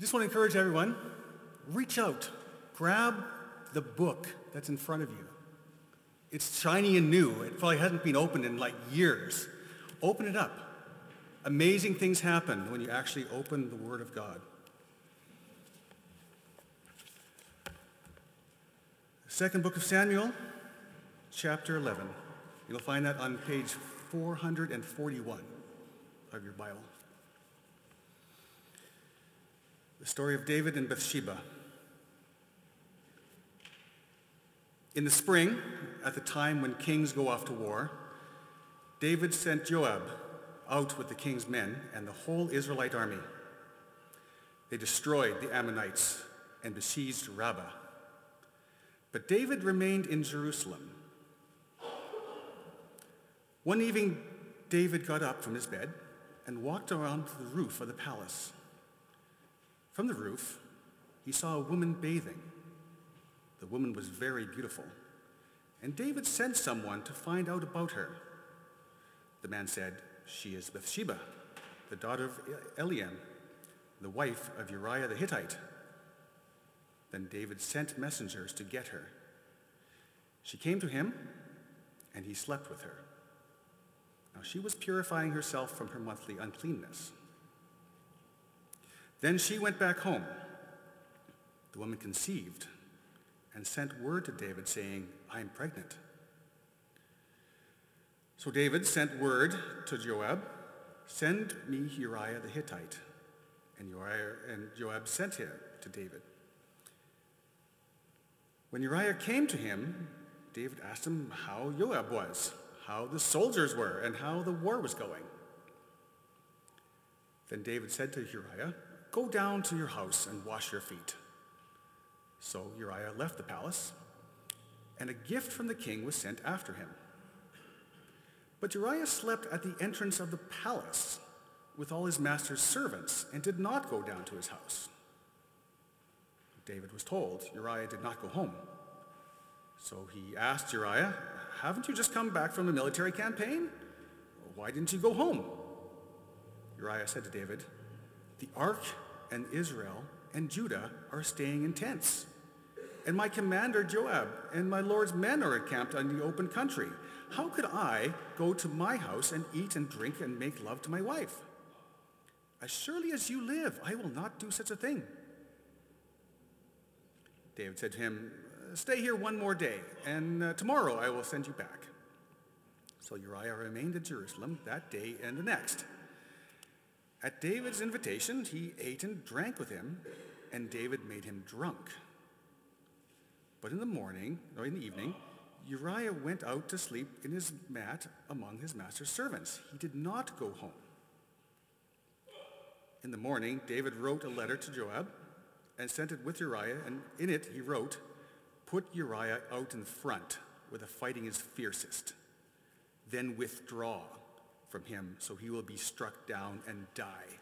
just want to encourage everyone, reach out, grab the book that's in front of you. It's shiny and new. It probably hasn't been opened in like years. Open it up. Amazing things happen when you actually open the Word of God. Second book of Samuel, chapter 11. You'll find that on page 441 of your Bible. The story of David and Bathsheba. In the spring, at the time when kings go off to war, David sent Joab out with the king's men and the whole Israelite army. They destroyed the Ammonites and besieged Rabbah. But David remained in Jerusalem. One evening, David got up from his bed and walked around to the roof of the palace. From the roof, he saw a woman bathing. The woman was very beautiful, and David sent someone to find out about her. The man said, "She is Bathsheba, the daughter of Eliam, the wife of Uriah the Hittite." Then David sent messengers to get her. She came to him, and he slept with her. Now she was purifying herself from her monthly uncleanness. Then she went back home. The woman conceived and sent word to David saying, "I am pregnant." So David sent word to Joab, "Send me Uriah the Hittite." And Joab sent him to David. When Uriah came to him, David asked him how Joab was, how the soldiers were, and how the war was going. Then David said to Uriah, "Go down to your house and wash your feet." So Uriah left the palace, and a gift from the king was sent after him. But Uriah slept at the entrance of the palace with all his master's servants and did not go down to his house. David was told Uriah did not go home. So he asked Uriah, "Haven't you just come back from a military campaign? Why didn't you go home?" Uriah said to David, "The ark and Israel and Judah are staying in tents, and my commander Joab and my lord's men are encamped on the open country. How could I go to my house and eat and drink and make love to my wife? As surely as you live, I will not do such a thing." David said to him, "Stay here one more day, and tomorrow I will send you back." So Uriah remained in Jerusalem that day and the next. At David's invitation, he ate and drank with him, and David made him drunk. But in the evening, Uriah went out to sleep in his mat among his master's servants. He did not go home. In the morning, David wrote a letter to Joab and sent it with Uriah, and in it he wrote, "Put Uriah out in front where the fighting is fiercest. Then withdraw from him, so he will be struck down and die."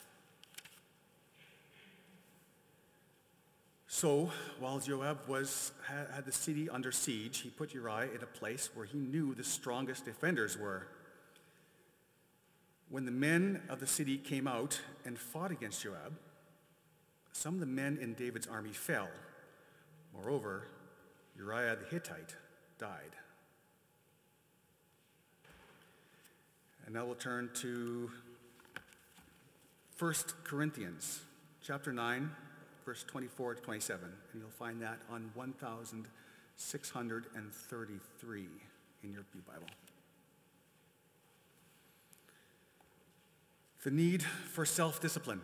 So, while Joab had the city under siege, he put Uriah in a place where he knew the strongest defenders were. When the men of the city came out and fought against Joab, some of the men in David's army fell. Moreover, Uriah the Hittite died. And now we'll turn to 1 Corinthians chapter 9, verse 24 to 27. And you'll find that on 1633 in your Bible. The need for self-discipline.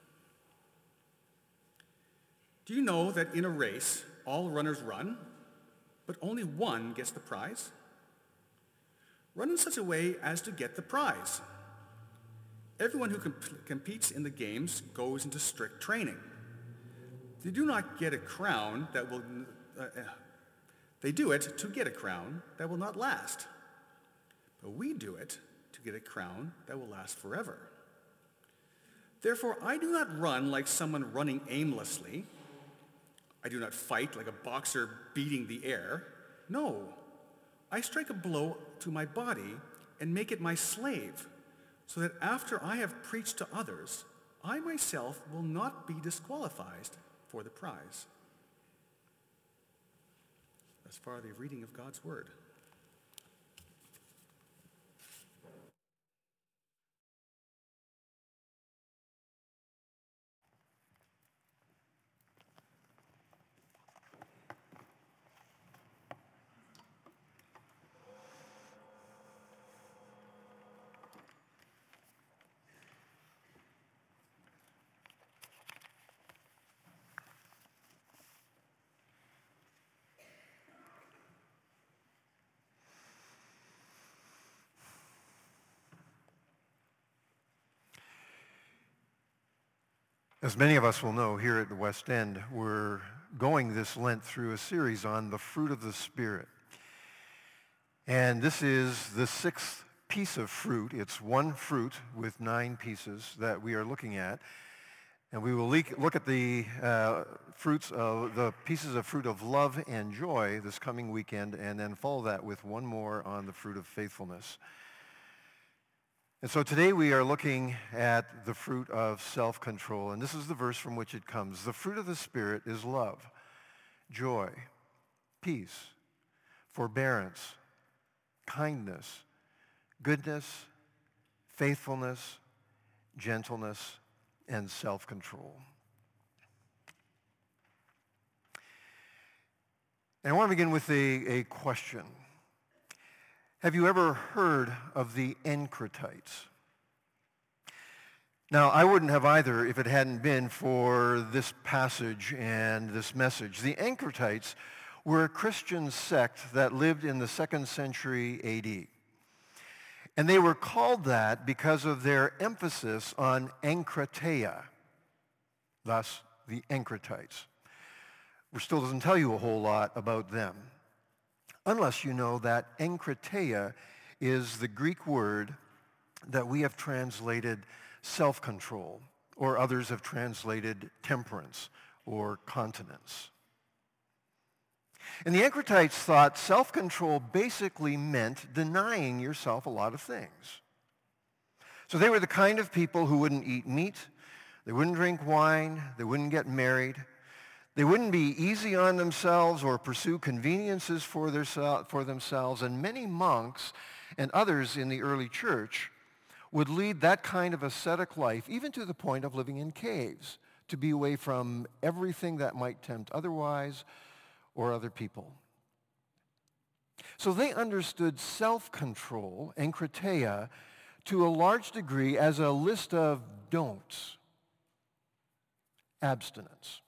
Do you know that in a race, all runners run, but only one gets the prize? Run in such a way as to get the prize. Everyone who competes in the games goes into strict training. They do not get a crown that will. They do it to get a crown that will not last. But we do it to get a crown that will last forever. Therefore, I do not run like someone running aimlessly. I do not fight like a boxer beating the air. No, I strike a blow to my body and make it my slave, so that after I have preached to others, I myself will not be disqualified for the prize. Thus far, the reading of God's word. As many of us will know, here at the West End, we're going this Lent through a series on the fruit of the Spirit. And this is the sixth piece of fruit. It's one fruit with 9 pieces that we are looking at. And we will look at the the pieces of fruit of love and joy this coming weekend, and then follow that with one more on the fruit of faithfulness. And so today we are looking at the fruit of self-control, and this is the verse from which it comes. The fruit of the Spirit is love, joy, peace, forbearance, kindness, goodness, faithfulness, gentleness, and self-control. And I want to begin with a question. Have you ever heard of the Encratites? Now, I wouldn't have either if it hadn't been for this passage and this message. The Encratites were a Christian sect that lived in the 2nd century A.D. And they were called that because of their emphasis on enkrateia, thus the Encratites, which still doesn't tell you a whole lot about them, unless you know that enkrateia is the Greek word that we have translated self-control, or others have translated temperance or continence. And the Encratites thought self-control basically meant denying yourself a lot of things. So they were the kind of people who wouldn't eat meat, they wouldn't drink wine, they wouldn't get married, they wouldn't be easy on themselves or pursue conveniences for themselves, and many monks and others in the early church would lead that kind of ascetic life, even to the point of living in caves, to be away from everything that might tempt otherwise or other people. So they understood self-control, enkrateia, to a large degree as a list of don'ts, abstinence.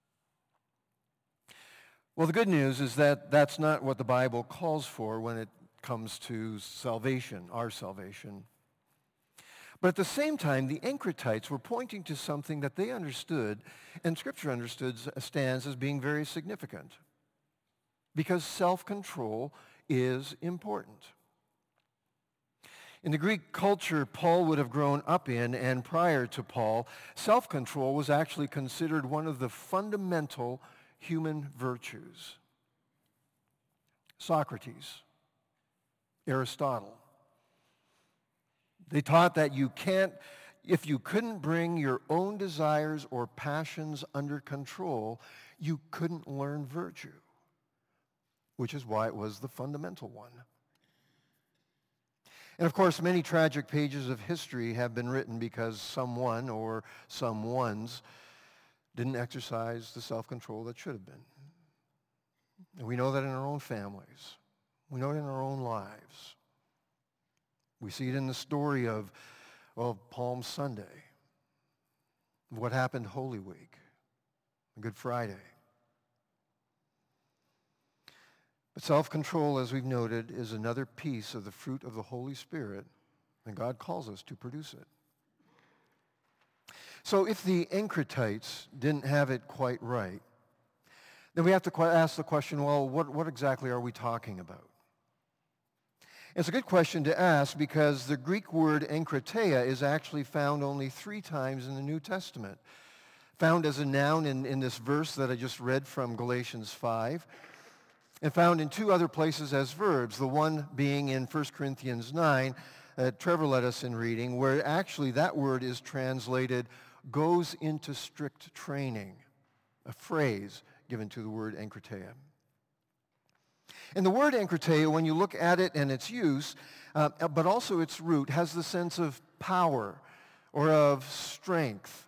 Well, the good news is that that's not what the Bible calls for when it comes to salvation, our salvation. But at the same time, the Encratites were pointing to something that they understood, and Scripture stands as being very significant, because self-control is important. In the Greek culture Paul would have grown up in, and prior to Paul, self-control was actually considered one of the fundamental human virtues. Socrates, Aristotle, they taught that if you couldn't bring your own desires or passions under control, you couldn't learn virtue, which is why it was the fundamental one. And of course, many tragic pages of history have been written because someone or someones didn't exercise the self-control that should have been. And we know that in our own families. We know it in our own lives. We see it in the story of Palm Sunday, what happened Holy Week, Good Friday. But self-control, as we've noted, is another piece of the fruit of the Holy Spirit, and God calls us to produce it. So if the Encratites didn't have it quite right, then we have to ask the question, well, what exactly are we talking about? It's a good question to ask because the Greek word enkrateia is actually found only 3 times in the New Testament. Found as a noun in this verse that I just read from Galatians 5, and found in 2 other places as verbs, the one being in 1 Corinthians 9 that Trevor led us in reading, where actually that word is translated goes into strict training, a phrase given to the word enkroteia. And the word enkroteia, when you look at it and its use, but also its root, has the sense of power or of strength,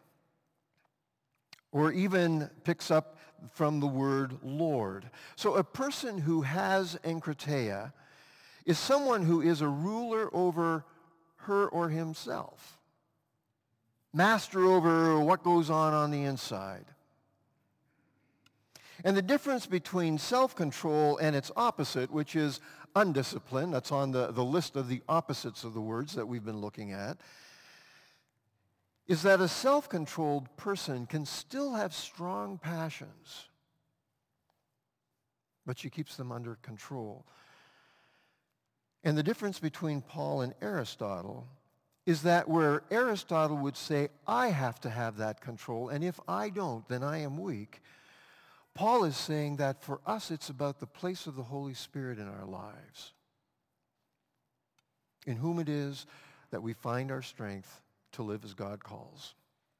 or even picks up from the word Lord. So a person who has enkroteia is someone who is a ruler over her or himself, master over what goes on the inside. And the difference between self-control and its opposite, which is undisciplined, that's on the list of the opposites of the words that we've been looking at, is that a self-controlled person can still have strong passions, but she keeps them under control. And the difference between Paul and Aristotle is that where Aristotle would say, I have to have that control, and if I don't, then I am weak, Paul is saying that for us, it's about the place of the Holy Spirit in our lives, in whom it is that we find our strength to live as God calls.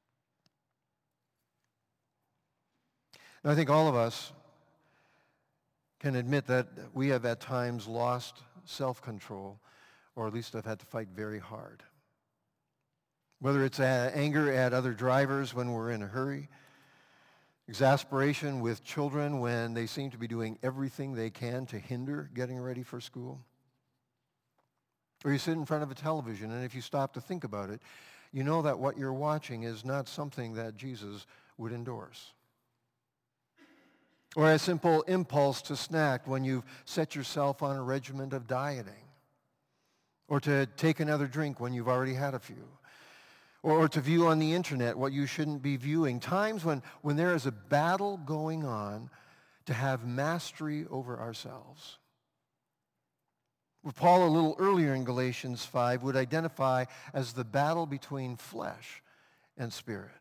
Now, I think all of us can admit that we have at times lost self-control, or at least have had to fight very hard. Whether it's anger at other drivers when we're in a hurry, exasperation with children when they seem to be doing everything they can to hinder getting ready for school. Or you sit in front of a television, and if you stop to think about it, you know that what you're watching is not something that Jesus would endorse. Or a simple impulse to snack when you've set yourself on a regimen of dieting. Or to take another drink when you've already had a few. Or to view on the internet what you shouldn't be viewing. Times when there is a battle going on to have mastery over ourselves. What Paul a little earlier in Galatians 5 would identify as the battle between flesh and spirit.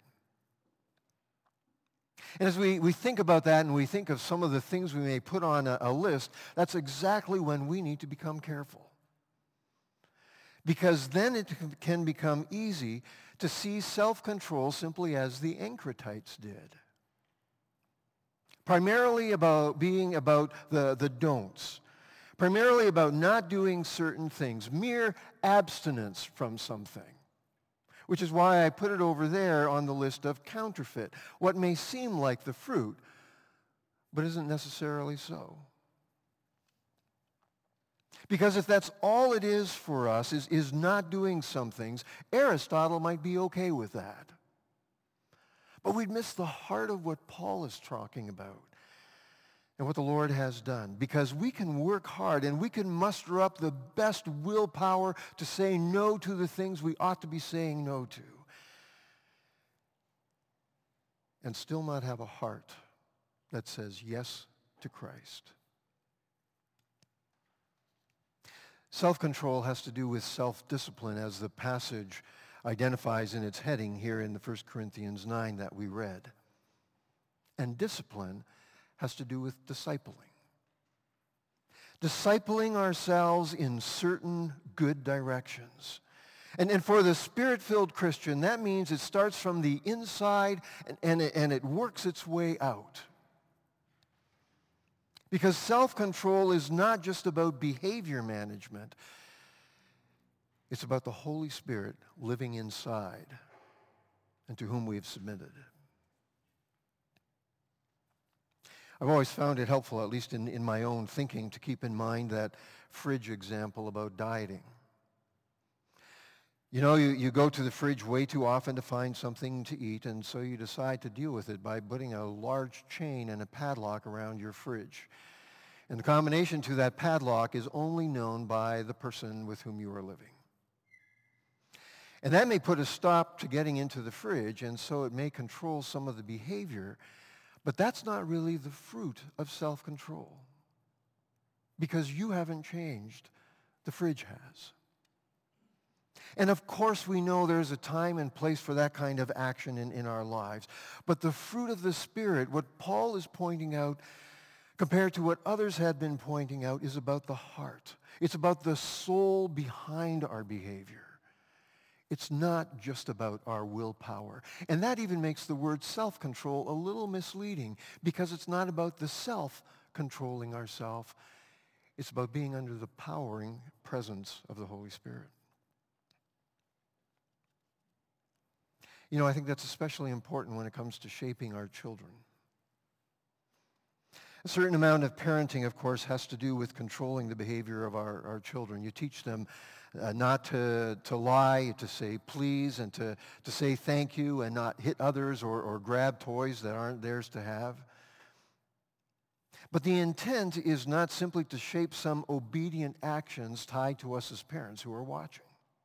And as we think about that and we think of some of the things we may put on a list, that's exactly when we need to become careful. Because then it can become easy to see self-control simply as the Enkrotites did. Primarily being about the don'ts. Primarily about not doing certain things. Mere abstinence from something. Which is why I put it over there on the list of counterfeit. What may seem like the fruit, but isn't necessarily so. Because if that's all it is for us, is not doing some things, Aristotle might be okay with that. But we'd miss the heart of what Paul is talking about and what the Lord has done. Because we can work hard and we can muster up the best willpower to say no to the things we ought to be saying no to. And still not have a heart that says yes to Christ. Self-control has to do with self-discipline, as the passage identifies in its heading here in the 1 Corinthians 9 that we read. And discipline has to do with discipling. Discipling ourselves in certain good directions. And for the Spirit-filled Christian, that means it starts from the inside and it works its way out. Because self-control is not just about behavior management. It's about the Holy Spirit living inside and to whom we have submitted. I've always found it helpful, at least in my own thinking, to keep in mind that fridge example about dieting. You know, you go to the fridge way too often to find something to eat, and so you decide to deal with it by putting a large chain and a padlock around your fridge. And the combination to that padlock is only known by the person with whom you are living. And that may put a stop to getting into the fridge, and so it may control some of the behavior, but that's not really the fruit of self-control. Because you haven't changed, the fridge has. And of course we know there's a time and place for that kind of action in our lives. But the fruit of the Spirit, what Paul is pointing out, compared to what others had been pointing out, is about the heart. It's about the soul behind our behavior. It's not just about our willpower. And that even makes the word self-control a little misleading because it's not about the self controlling ourselves. It's about being under the powering presence of the Holy Spirit. You know, I think that's especially important when it comes to shaping our children. A certain amount of parenting, of course, has to do with controlling the behavior of our children. You teach them not to lie, to say please, and to say thank you, and not hit others or grab toys that aren't theirs to have. But the intent is not simply to shape some obedient actions tied to us as parents who are watching.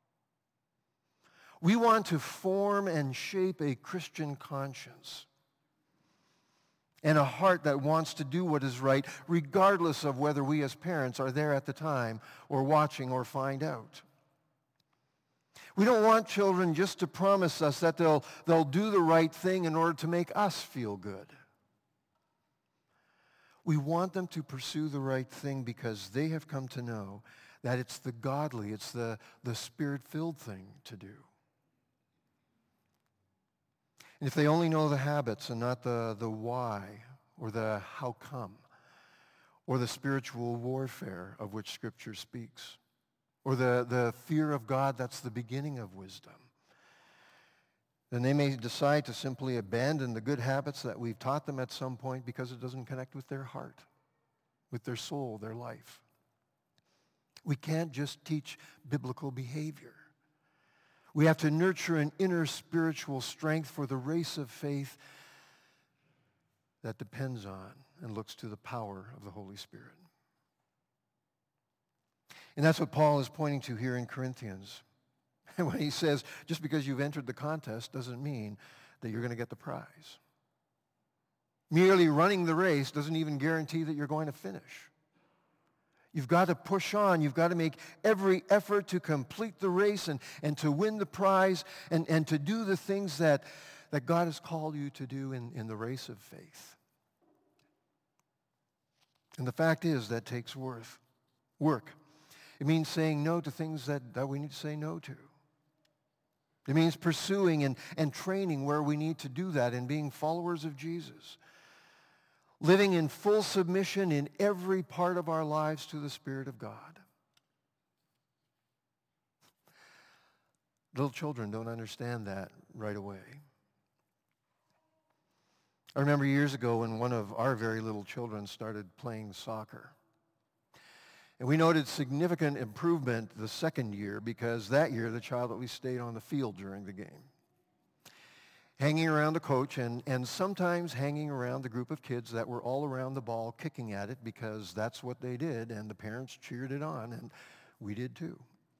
We want to form and shape a Christian conscience and a heart that wants to do what is right, regardless of whether we as parents are there at the time or watching or find out. We don't want children just to promise us that they'll do the right thing in order to make us feel good. We want them to pursue the right thing because they have come to know that it's the godly, it's the Spirit-filled thing to do. And if they only know the habits and not the why or the how come or the spiritual warfare of which Scripture speaks or the fear of God that's the beginning of wisdom, then they may decide to simply abandon the good habits that we've taught them at some point because it doesn't connect with their heart, with their soul, their life. We can't just teach biblical behavior. We have to nurture an inner spiritual strength for the race of faith that depends on and looks to the power of the Holy Spirit. And that's what Paul is pointing to here in Corinthians. And when he says, just because you've entered the contest doesn't mean that you're going to get the prize. Merely running the race doesn't even guarantee that you're going to finish. You've got to push on. You've got to make every effort to complete the race and to win the prize and to do the things that God has called you to do in the race of faith. And the fact is that takes work. It means saying no to things that we need to say no to. It means pursuing and training where we need to do that and being followers of Jesus. Living in full submission in every part of our lives to the Spirit of God. Little children don't understand that right away. I remember years ago when one of our very little children started playing soccer. And we noted significant improvement the second year because that year the child at least stayed on the field during the game. Hanging around the coach and sometimes hanging around the group of kids that were all around the ball kicking at it because that's what they did and the parents cheered it on and we did too.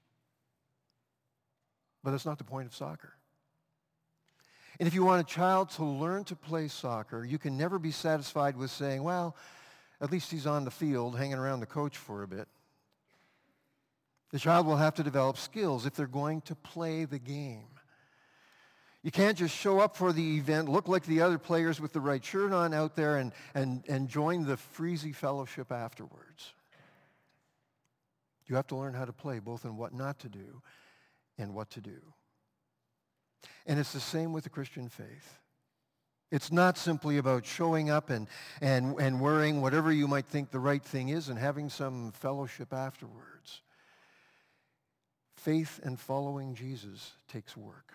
But that's not the point of soccer. And if you want a child to learn to play soccer, you can never be satisfied with saying, well, at least he's on the field hanging around the coach for a bit. The child will have to develop skills if they're going to play the game. You can't just show up for the event, look like the other players with the right shirt on out there and join the freezy fellowship afterwards. You have to learn how to play both in what not to do and what to do. And it's the same with the Christian faith. It's not simply about showing up and wearing whatever you might think the right thing is and having some fellowship afterwards. Faith and following Jesus takes work.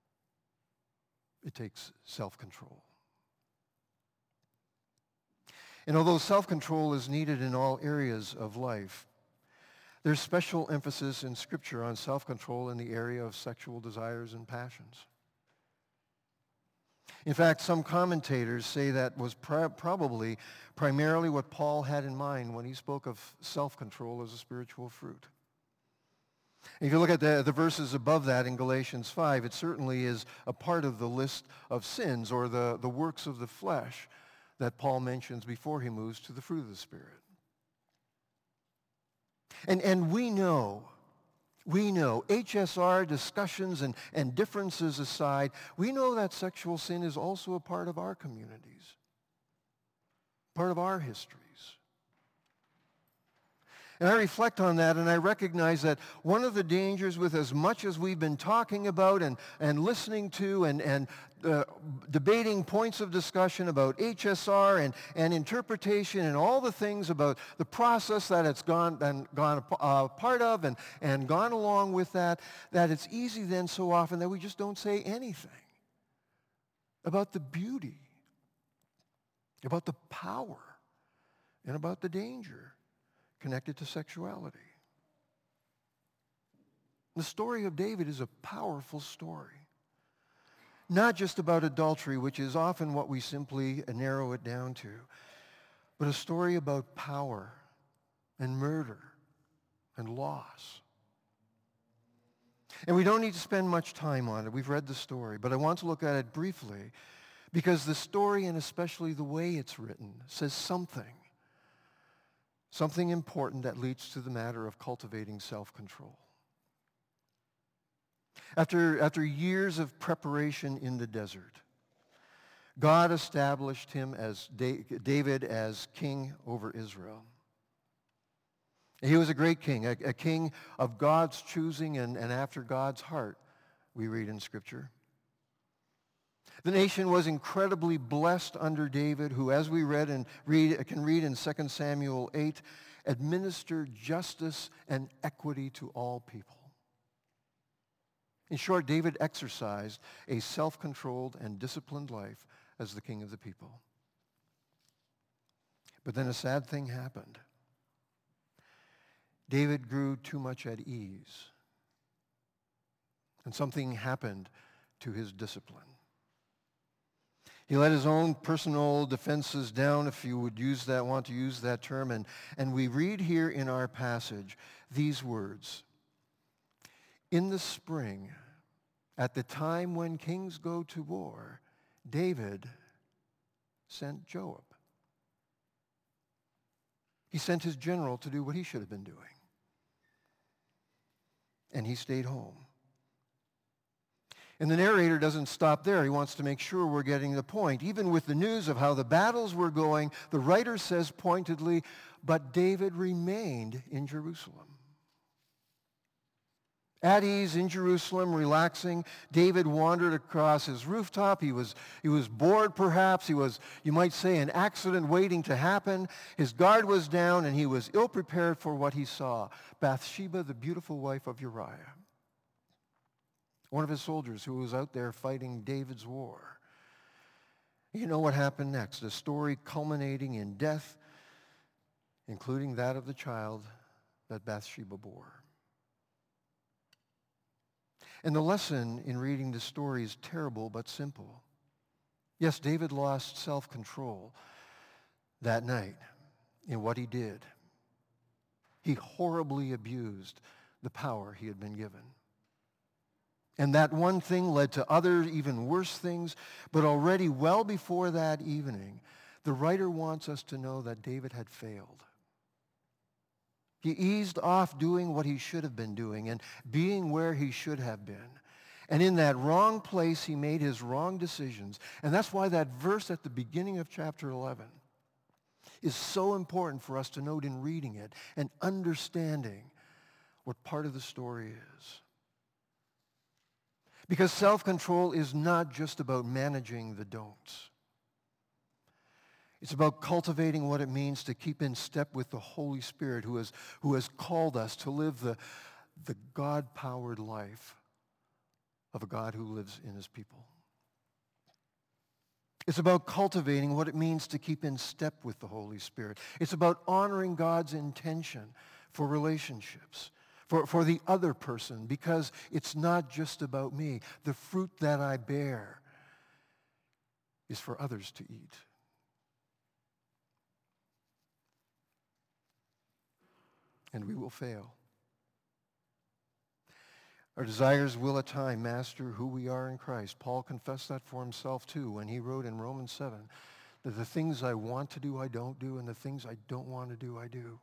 It takes self-control. And although self-control is needed in all areas of life, there's special emphasis in Scripture on self-control in the area of sexual desires and passions. In fact, some commentators say that was probably primarily what Paul had in mind when he spoke of self-control as a spiritual fruit. If you look at the verses above that in Galatians 5, it certainly is a part of the list of sins or the works of the flesh that Paul mentions before he moves to the fruit of the Spirit. And we know, HSR discussions and differences aside, we know that sexual sin is also a part of our communities, part of our histories. And I reflect on that, and I recognize that one of the dangers with as much as we've been talking about and listening to and debating points of discussion about HSR and interpretation and all the things about the process that it's gone part of and gone along with that it's easy then so often that we just don't say anything about the beauty, about the power, and about the danger connected to sexuality. The story of David is a powerful story. Not just about adultery, which is often what we simply narrow it down to, but a story about power and murder and loss. And we don't need to spend much time on it. We've read the story, but I want to look at it briefly because the story, and especially the way it's written, says something important that leads to the matter of cultivating self-control. After years of preparation in the desert, God established him as David as king over Israel. He was a great king, a king of God's choosing and after God's heart, we read in Scripture. The nation was incredibly blessed under David, who, as we can read in 2 Samuel 8, administered justice and equity to all people. In short, David exercised a self-controlled and disciplined life as the king of the people. But then a sad thing happened. David grew too much at ease, and something happened to his discipline. He let his own personal defenses down, if you would want to use that term, and we read here in our passage these words. In the spring, at the time when kings go to war, David sent Joab. He sent his general to do what he should have been doing. And he stayed home. And the narrator doesn't stop there. He wants to make sure we're getting the point. Even with the news of how the battles were going, the writer says pointedly, but David remained in Jerusalem. At ease in Jerusalem, relaxing, David wandered across his rooftop. He was bored perhaps. He was, you might say, an accident waiting to happen. His guard was down and he was ill-prepared for what he saw. Bathsheba, the beautiful wife of Uriah, one of his soldiers who was out there fighting David's war. You know what happened next? A story culminating in death, including that of the child that Bathsheba bore. And the lesson in reading the story is terrible but simple. Yes, David lost self-control that night in what he did. He horribly abused the power he had been given. And that one thing led to other, even worse things. But already well before that evening, the writer wants us to know that David had failed. He eased off doing what he should have been doing and being where he should have been. And in that wrong place, he made his wrong decisions. And that's why that verse at the beginning of chapter 11 is so important for us to note in reading it and understanding what part of the story is. Because self-control is not just about managing the don'ts. It's about cultivating what it means to keep in step with the Holy Spirit who has called us to live the God-powered life of a God who lives in his people. It's about cultivating what it means to keep in step with the Holy Spirit. It's about honoring God's intention for relationships, for the other person, because it's not just about me. The fruit that I bear is for others to eat. And we will fail. Our desires will at times master who we are in Christ. Paul confessed that for himself too when he wrote in Romans 7 that the things I want to do, I don't do, and the things I don't want to do, I do.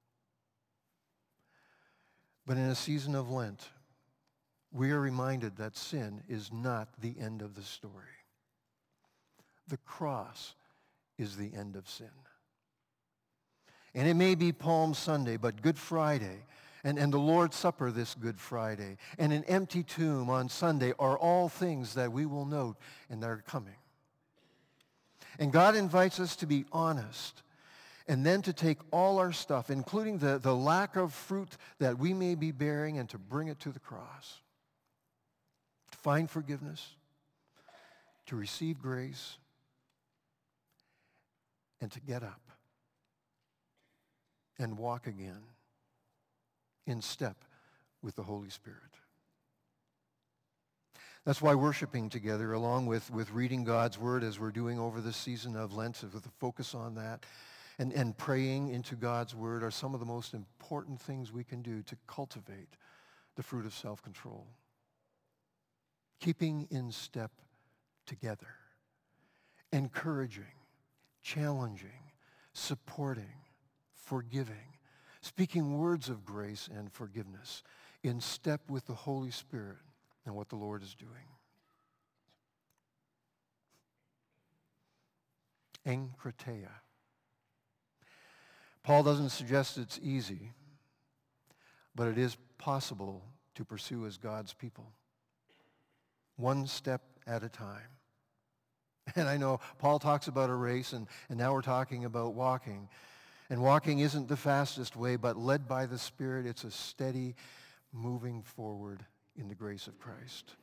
But in a season of Lent, we are reminded that sin is not the end of the story. The cross is the end of sin. And it may be Palm Sunday, but Good Friday and the Lord's Supper this Good Friday and an empty tomb on Sunday are all things that we will note and they're coming. And God invites us to be honest and then to take all our stuff, including the lack of fruit that we may be bearing, and to bring it to the cross. To find forgiveness, to receive grace, and to get up and walk again in step with the Holy Spirit. That's why worshiping together, along with reading God's Word as we're doing over this season of Lent, with a focus on that, and praying into God's Word, are some of the most important things we can do to cultivate the fruit of self-control. Keeping in step together, encouraging, challenging, supporting, forgiving, speaking words of grace and forgiveness in step with the Holy Spirit and what the Lord is doing. Enkrateia. Paul doesn't suggest it's easy, but it is possible to pursue as God's people, one step at a time. And I know Paul talks about a race, and now we're talking about walking. And walking isn't the fastest way, but led by the Spirit, it's a steady moving forward in the grace of Christ.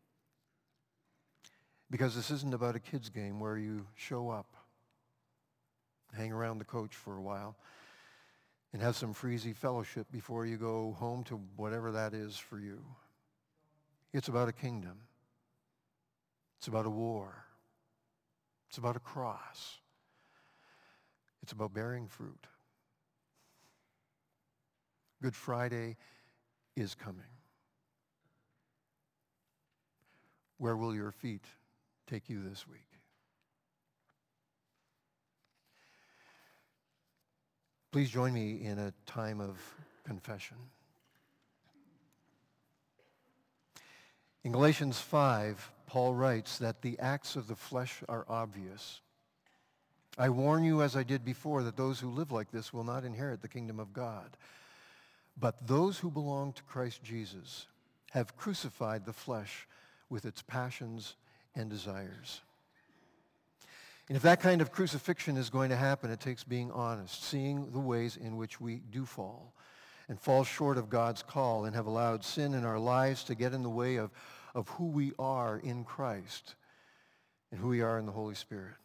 Because this isn't about a kid's game where you show up, hang around the coach for a while, and have some freezy fellowship before you go home to whatever that is for you. It's about a kingdom. It's about a war. It's about a cross. It's about bearing fruit. Good Friday is coming. Where will your feet take you this week? Please join me in a time of confession. In Galatians 5, Paul writes that the acts of the flesh are obvious. I warn you, as I did before, that those who live like this will not inherit the kingdom of God. But those who belong to Christ Jesus have crucified the flesh with its passions and desires. And if that kind of crucifixion is going to happen, it takes being honest, seeing the ways in which we do fall and fall short of God's call and have allowed sin in our lives to get in the way of who we are in Christ and who we are in the Holy Spirit.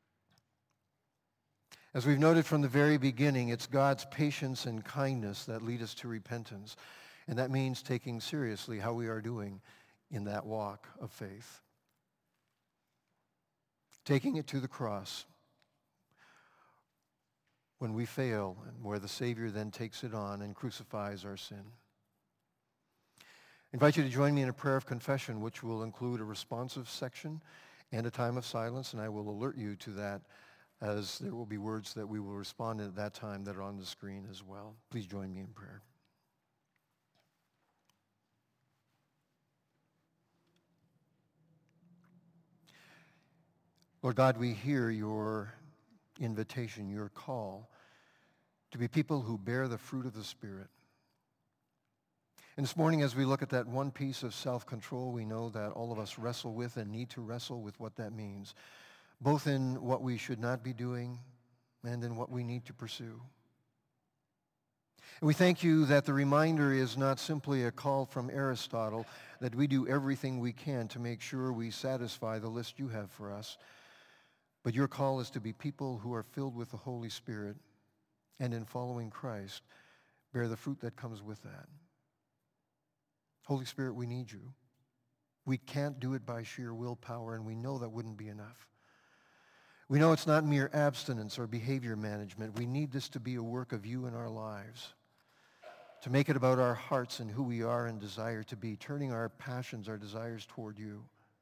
As we've noted from the very beginning, it's God's patience and kindness that lead us to repentance. And that means taking seriously how we are doing in that walk of faith. Taking it to the cross when we fail, and where the Savior then takes it on and crucifies our sin. I invite you to join me in a prayer of confession, which will include a responsive section and a time of silence, and I will alert you to that, as there will be words that we will respond at that time that are on the screen as well. Please join me in prayer. Lord God, we hear your invitation, your call to be people who bear the fruit of the Spirit. And this morning, as we look at that one piece of self-control, we know that all of us wrestle with and need to wrestle with what that means, both in what we should not be doing and in what we need to pursue. And we thank you that the reminder is not simply a call from Aristotle that we do everything we can to make sure we satisfy the list you have for us, but your call is to be people who are filled with the Holy Spirit and in following Christ bear the fruit that comes with that. Holy Spirit, we need you. We can't do it by sheer willpower, and we know that wouldn't be enough. We know it's not mere abstinence or behavior management. We need this to be a work of you in our lives, to make it about our hearts and who we are and desire to be, turning our passions, our desires toward you.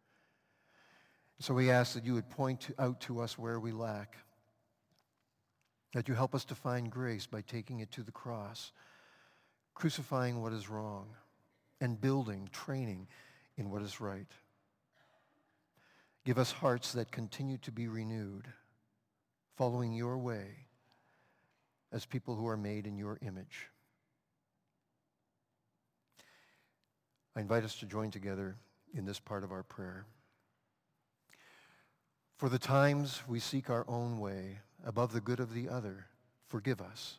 So we ask that you would point out to us where we lack, that you help us to find grace by taking it to the cross, crucifying what is wrong, and building, training in what is right. Give us hearts that continue to be renewed, following your way, as people who are made in your image. I invite us to join together in this part of our prayer. For the times we seek our own way above the good of the other, forgive us.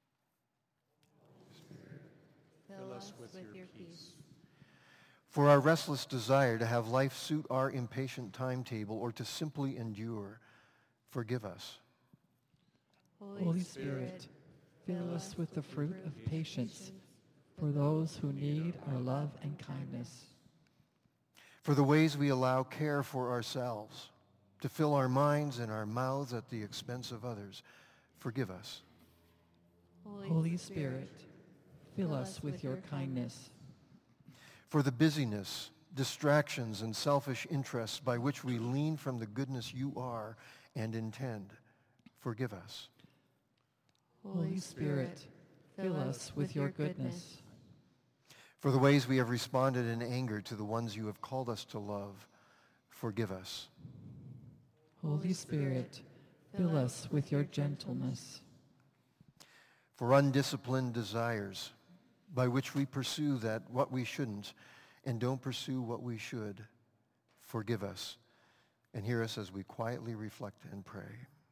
Fill us with your peace. For our restless desire to have life suit our impatient timetable or to simply endure, forgive us. Holy Spirit, fill us with the fruit of patience for those who need our love and kindness. For the ways we allow care for ourselves to fill our minds and our mouths at the expense of others, forgive us. Holy Spirit, fill us with your kindness. For the busyness, distractions, and selfish interests by which we lean from the goodness you are and intend, forgive us. Holy Spirit, fill us with your goodness. For the ways we have responded in anger to the ones you have called us to love, forgive us. Holy Spirit, fill us with your gentleness. For undisciplined desires by which we pursue that what we shouldn't and don't pursue what we should, forgive us. And hear us as we quietly reflect and pray.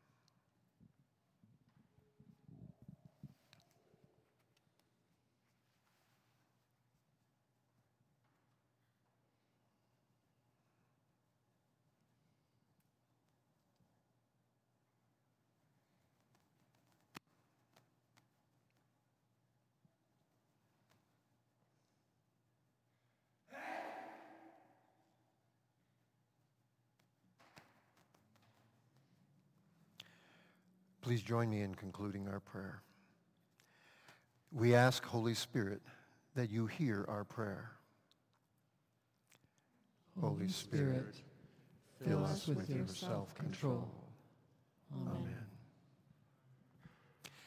Please join me in concluding our prayer. We ask, Holy Spirit, that you hear our prayer. Holy Spirit, fill us with your self-control.